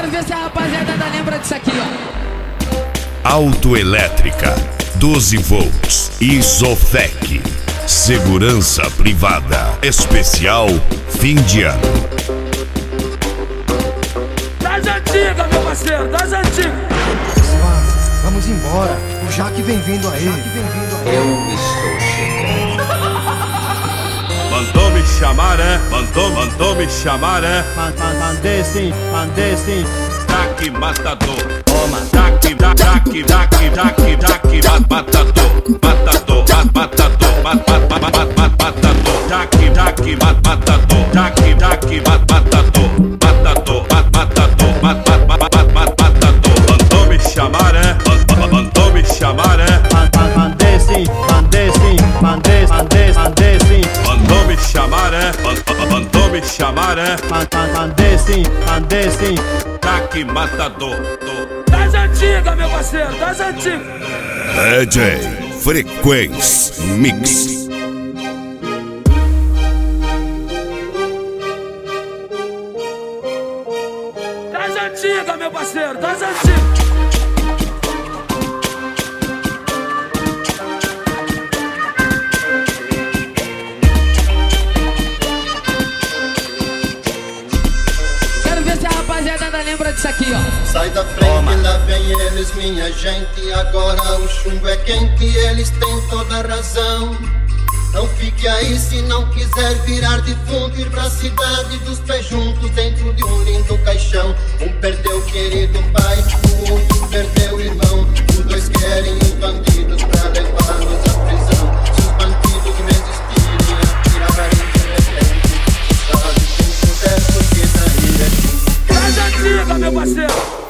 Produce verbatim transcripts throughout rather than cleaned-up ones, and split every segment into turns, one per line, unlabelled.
ver se a rapaziada ainda lembra disso aqui, ó.
Autoelétrica, doze volts, Isofec, segurança privada, especial fim de ano.
Das antigas, meu parceiro, das antigas.
Pessoal, vamos embora. O Jaque vem vindo aí.
Eu estou chegando.
Mandou me chamar, é? Mandou, mandou me chamar, é?
Mandei sim, mandei sim.
Jaque matador. Toma. Jaque, jaque, jaque, jaque, jaque, matador. Matador, matador, matador, matador. Jaque, jaque, matador. Jaque, jaque, matador. Matador, matador, matador. Mandou me chamar, é? Mandou me chamar, é?
Mandei sim, mandei sim, mandei, mandei, mandei sim.
Mandou me chamar, é? Mandou me chamar, é?
Mandei sim, mandei sim.
Jaque matador.
Das antigas, meu parceiro, das antigas.
D J Frequência Mix.
Das antigas, meu parceiro, das antigas.
Quero ver se a rapaziada ainda lembra disso aqui, ó.
Sai da frente, Toma. Lá vem eles, minha gente. Agora o chumbo é quente, eles têm toda a razão. Não fique aí se não quiser virar defunto, ir pra cidade dos pés juntos dentro de um lindo caixão. Um perdeu o querido pai, o outro perdeu o irmão. Os dois querem os bandidos pra levá-los à prisão. Se os bandidos resistirem, atirarem de repente. Sabe quem puder, porque daí é fim.
Das antigas, meu parceiro.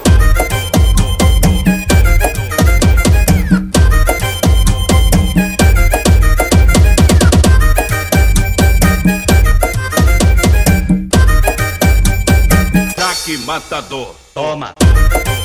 Jaque matador.
Toma.